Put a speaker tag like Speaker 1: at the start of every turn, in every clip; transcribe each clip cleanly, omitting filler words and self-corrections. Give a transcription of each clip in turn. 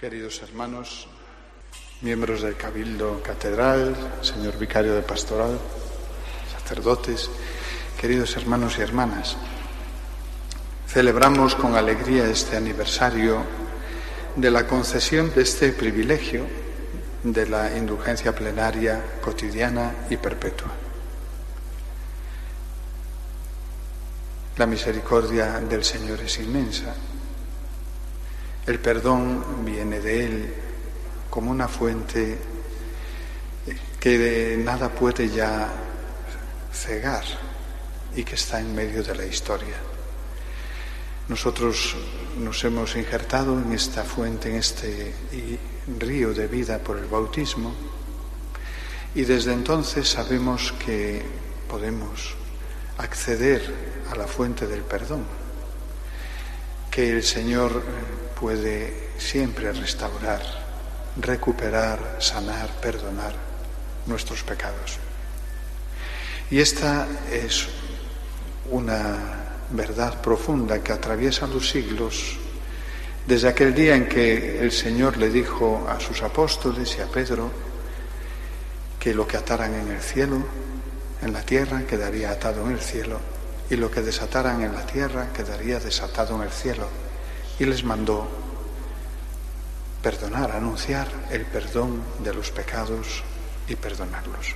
Speaker 1: Queridos hermanos, miembros del Cabildo Catedral, señor vicario de Pastoral, sacerdotes, queridos hermanos y hermanas, celebramos con alegría este aniversario de la concesión de este privilegio de la indulgencia plenaria cotidiana y perpetua. La misericordia del Señor es inmensa. El perdón viene de Él como una fuente que de nada puede ya cegar y que está en medio de la historia. Nosotros nos hemos injertado en esta fuente, en este río de vida por el bautismo, y desde entonces sabemos que podemos acceder a la fuente del perdón, que el Señor puede siempre restaurar, recuperar, sanar, perdonar nuestros pecados. Y esta es una verdad profunda que atraviesa los siglos, desde aquel día en que el Señor le dijo a sus apóstoles y a Pedro que lo que ataran en el cielo, en la tierra, quedaría atado en el cielo, y lo que desataran en la tierra quedaría desatado en el cielo. Y les mandó perdonar, anunciar el perdón de los pecados y perdonarlos.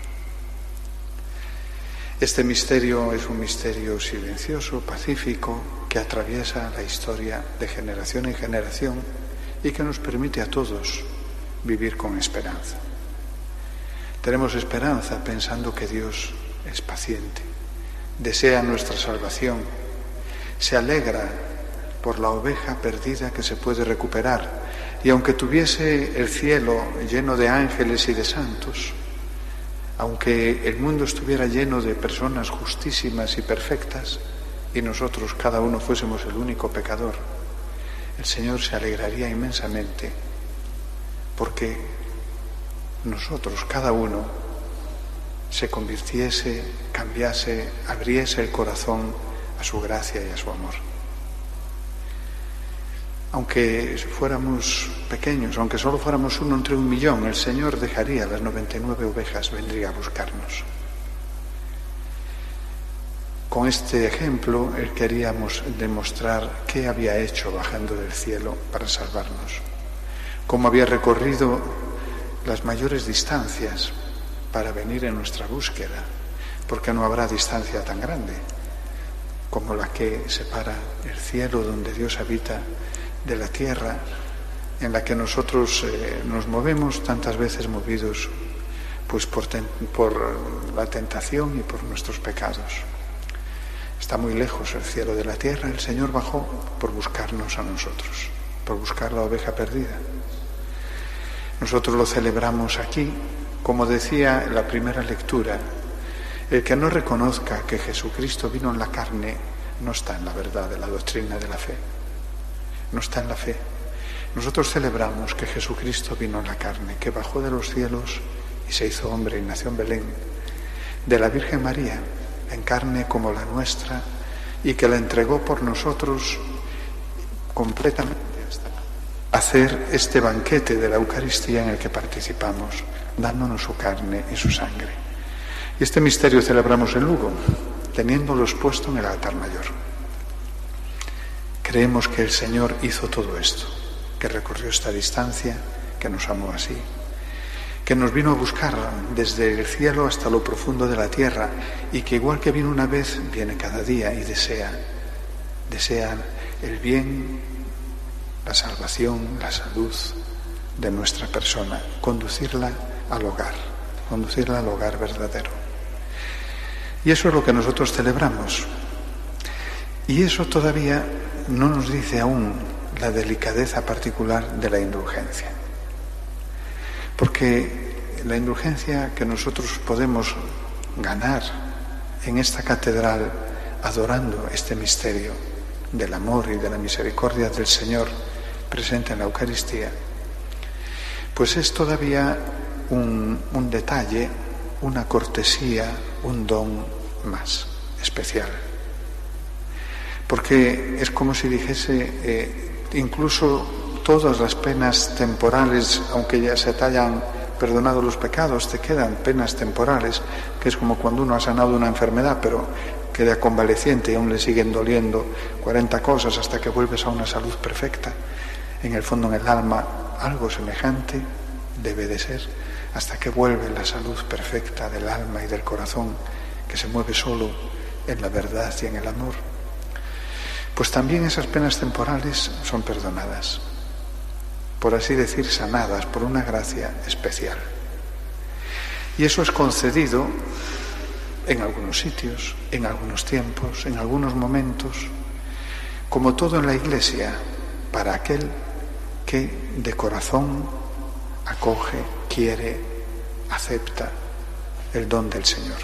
Speaker 1: Este misterio es un misterio silencioso, pacífico, que atraviesa la historia de generación en generación y que nos permite a todos vivir con esperanza. Tenemos esperanza pensando que Dios es paciente, desea nuestra salvación, se alegra por la oveja perdida que se puede recuperar, y aunque tuviese el cielo lleno de ángeles y de santos, aunque el mundo estuviera lleno de personas justísimas y perfectas, y nosotros cada uno fuésemos el único pecador, el Señor se alegraría inmensamente, porque nosotros, cada uno, se convirtiese, cambiase, abriese el corazón a su gracia y a su amor. Aunque fuéramos pequeños, aunque solo fuéramos uno entre 1.000.000, el Señor dejaría las 99 ovejas, vendría a buscarnos. Con este ejemplo, Él queríamos demostrar qué había hecho bajando del cielo para salvarnos, cómo había recorrido las mayores distancias para venir en nuestra búsqueda, porque no habrá distancia tan grande como la que separa el cielo donde Dios habita de la tierra en la que nosotros nos movemos, tantas veces movidos pues por la tentación y por nuestros pecados. Está muy lejos el cielo de la tierra. El Señor bajó por buscarnos a nosotros, por buscar la oveja perdida. Nosotros lo celebramos aquí, como decía en la primera lectura: el que no reconozca que Jesucristo vino en la carne no está en la verdad de la doctrina de la fe. No está en la fe. Nosotros celebramos que Jesucristo vino en la carne, que bajó de los cielos y se hizo hombre y nació en Belén, de la Virgen María, en carne como la nuestra, y que la entregó por nosotros completamente hasta hacer este banquete de la Eucaristía en el que participamos, dándonos su carne y su sangre. Y este misterio celebramos en Lugo, teniéndolo expuesto en el altar mayor. Creemos que el Señor hizo todo esto, que recorrió esta distancia, que nos amó así, que nos vino a buscar desde el cielo hasta lo profundo de la tierra, y que igual que vino una vez, viene cada día y desea el bien, la salvación, la salud de nuestra persona, conducirla al hogar verdadero. Y eso es lo que nosotros celebramos. Y eso todavía no nos dice aún la delicadeza particular de la indulgencia. Porque la indulgencia que nosotros podemos ganar en esta catedral, adorando este misterio del amor y de la misericordia del Señor presente en la Eucaristía, pues es todavía un detalle, una cortesía, un don más especial. Porque es como si dijese, incluso todas las penas temporales, aunque ya se te hayan perdonado los pecados, te quedan penas temporales, que es como cuando uno ha sanado una enfermedad, pero queda convaleciente y aún le siguen doliendo 40 cosas hasta que vuelves a una salud perfecta. En el fondo, en el alma, algo semejante debe de ser, hasta que vuelve la salud perfecta del alma y del corazón, que se mueve solo en la verdad y en el amor. Pues también esas penas temporales son perdonadas, por así decir, sanadas por una gracia especial. Y eso es concedido en algunos sitios, en algunos tiempos, en algunos momentos, como todo en la Iglesia, para aquel que de corazón acoge, quiere, acepta el don del Señor.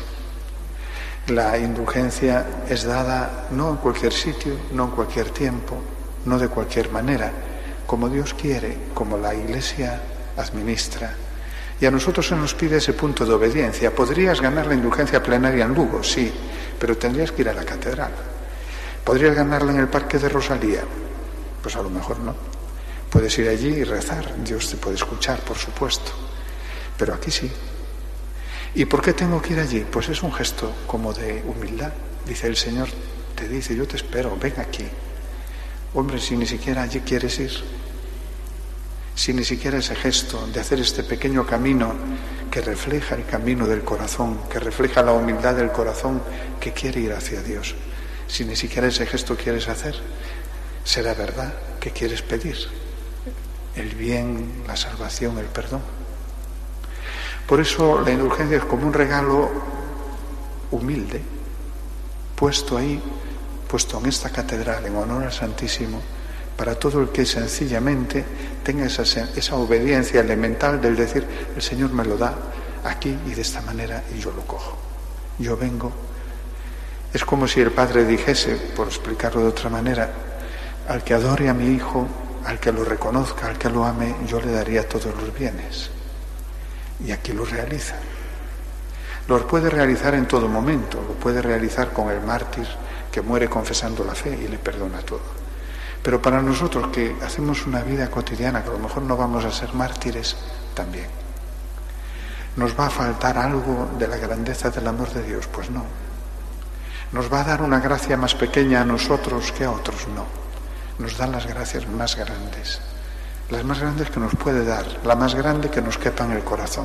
Speaker 1: La indulgencia es dada no en cualquier sitio, no en cualquier tiempo, no de cualquier manera, como Dios quiere, como la Iglesia administra. Y a nosotros se nos pide ese punto de obediencia. ¿Podrías ganar la indulgencia plenaria en Lugo? Sí, pero tendrías que ir a la catedral. ¿Podrías ganarla en el Parque de Rosalía? Pues a lo mejor no. Puedes ir allí y rezar, Dios te puede escuchar, por supuesto, pero aquí sí. ¿Y por qué tengo que ir allí? Pues es un gesto como de humildad. Dice el Señor, te dice, yo te espero, ven aquí. Hombre, si ni siquiera allí quieres ir, si ni siquiera ese gesto de hacer este pequeño camino que refleja el camino del corazón, que refleja la humildad del corazón que quiere ir hacia Dios, si ni siquiera ese gesto quieres hacer, ¿será verdad que quieres pedir el bien, la salvación, el perdón? Por eso la indulgencia es como un regalo humilde, puesto ahí, puesto en esta catedral, en honor al Santísimo, para todo el que sencillamente tenga esa obediencia elemental del decir, el Señor me lo da aquí y de esta manera y yo lo cojo. Yo vengo. Es como si el Padre dijese, por explicarlo de otra manera, al que adore a mi Hijo, al que lo reconozca, al que lo ame, yo le daría todos los bienes. Y aquí lo realiza. Lo puede realizar en todo momento, lo puede realizar con el mártir que muere confesando la fe y le perdona todo. Pero para nosotros que hacemos una vida cotidiana, que a lo mejor no vamos a ser mártires, también. ¿Nos va a faltar algo de la grandeza del amor de Dios? Pues no. ¿Nos va a dar una gracia más pequeña a nosotros que a otros? No. Nos da las gracias más grandes. Las más grandes que nos puede dar, la más grande que nos quepa en el corazón.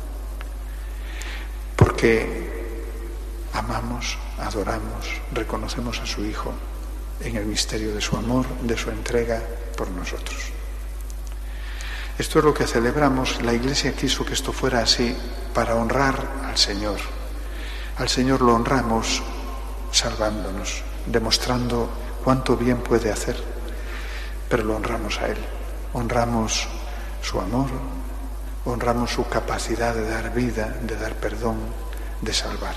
Speaker 1: Porque amamos, adoramos, reconocemos a su Hijo en el misterio de su amor, de su entrega por nosotros. Esto es lo que celebramos. La Iglesia quiso que esto fuera así para honrar al Señor. Al Señor lo honramos salvándonos, demostrando cuánto bien puede hacer, pero lo honramos a Él. Honramos su amor, honramos su capacidad de dar vida, de dar perdón, de salvar.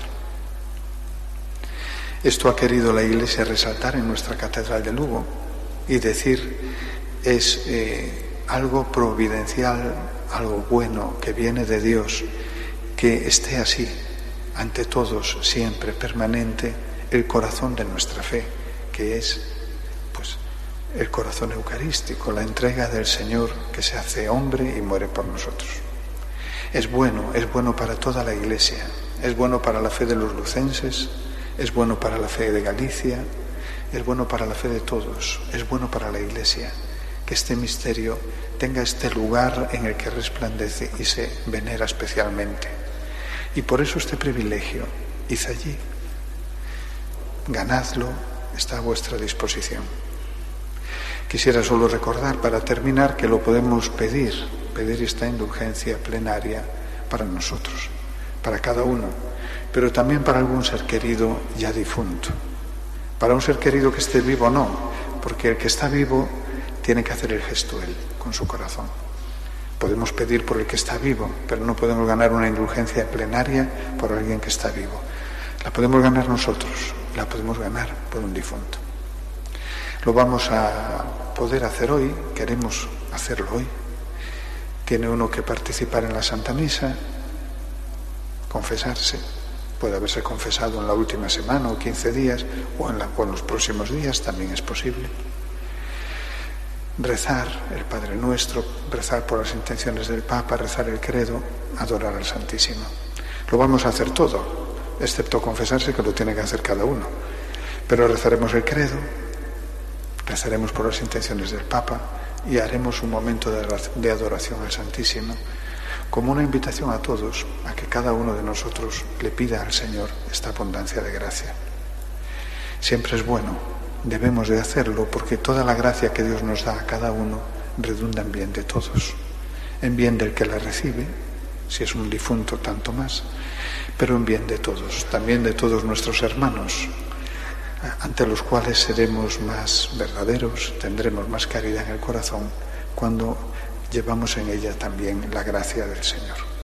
Speaker 1: Esto ha querido la Iglesia resaltar en nuestra Catedral de Lugo y decir es algo providencial, algo bueno que viene de Dios, que esté así, ante todos, siempre, permanente, el corazón de nuestra fe, que es el corazón eucarístico, la entrega del Señor que se hace hombre y muere por nosotros. Es bueno para toda la Iglesia, es bueno para la fe de los lucenses, es bueno para la fe de Galicia, es bueno para la fe de todos, es bueno para la Iglesia, que este misterio tenga este lugar en el que resplandece y se venera especialmente. Y por eso este privilegio, id allí, ganadlo, está a vuestra disposición. Quisiera solo recordar, para terminar, que lo podemos pedir esta indulgencia plenaria para nosotros, para cada uno, pero también para algún ser querido ya difunto. Para un ser querido que esté vivo no, porque el que está vivo tiene que hacer el gesto él, con su corazón. Podemos pedir por el que está vivo, pero no podemos ganar una indulgencia plenaria por alguien que está vivo. La podemos ganar nosotros, la podemos ganar por un difunto. Lo vamos a poder hacer hoy, queremos hacerlo hoy. Tiene uno que participar en la Santa Misa, confesarse. Puede haberse confesado en la última semana o 15 días, o en los próximos días, también es posible. rezar el Padre Nuestro, rezar por las intenciones del Papa, rezar el credo, adorar al Santísimo. Lo vamos a hacer todo, excepto confesarse, que lo tiene que hacer cada uno. Pero rezaremos el credo, rezaremos por las intenciones del Papa y haremos un momento de adoración al Santísimo, como una invitación a todos a que cada uno de nosotros le pida al Señor esta abundancia de gracia. Siempre es bueno, debemos de hacerlo, porque toda la gracia que Dios nos da a cada uno redunda en bien de todos, en bien del que la recibe, si es un difunto tanto más, pero en bien de todos, también de todos nuestros hermanos, ante los cuales seremos más verdaderos, tendremos más caridad en el corazón cuando llevamos en ella también la gracia del Señor.